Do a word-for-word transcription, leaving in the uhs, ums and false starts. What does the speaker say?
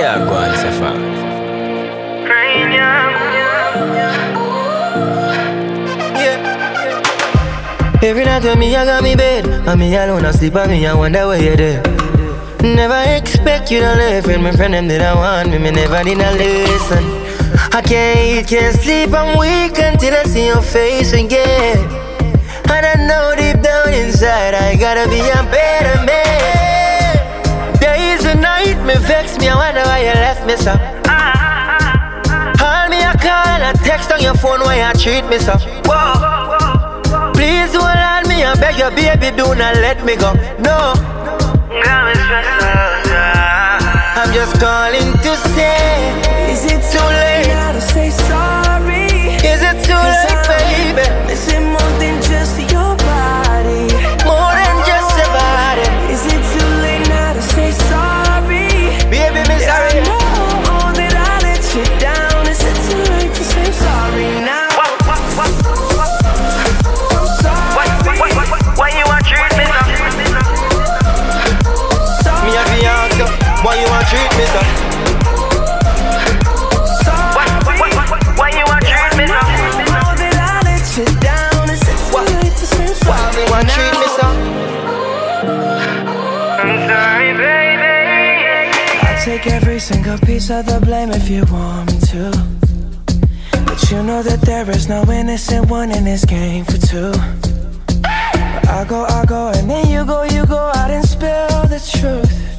Yeah, go on, Safa. Every night when me I got me bed, and me alone I sleep and me I wonder where you're there. Never expect you to live with my friend them that I want me, me never did a listen. I can't eat, can't sleep, I'm weak until I see your face again. And I know deep down inside I gotta be a better man. Days and night me vex me, I wonder why you left me so. Call me a call and a text on your phone why you treat me so. Whoa. Please hold on me, I beg you baby, do not let me go. No, I'm just calling to say, is it too late now to say sorry? Is it too late, baby? Missing more than just your body, more than just your body. Is it too late now to say sorry? Baby, me sorry. I know that I let you down. Is it too late to say sorry now? Why you want treat me so? Me have the answer. Why you want treat me so? Why, why, why, why you want treat me so? I know that I let you down. Is it too late to say sorry? Why you want treat me so? I'm sorry, baby. I'll take every single piece of the blame if you want me to. But you know that there is no innocent one in this game for two. I go, I go, and then you go, you go out and spill the truth.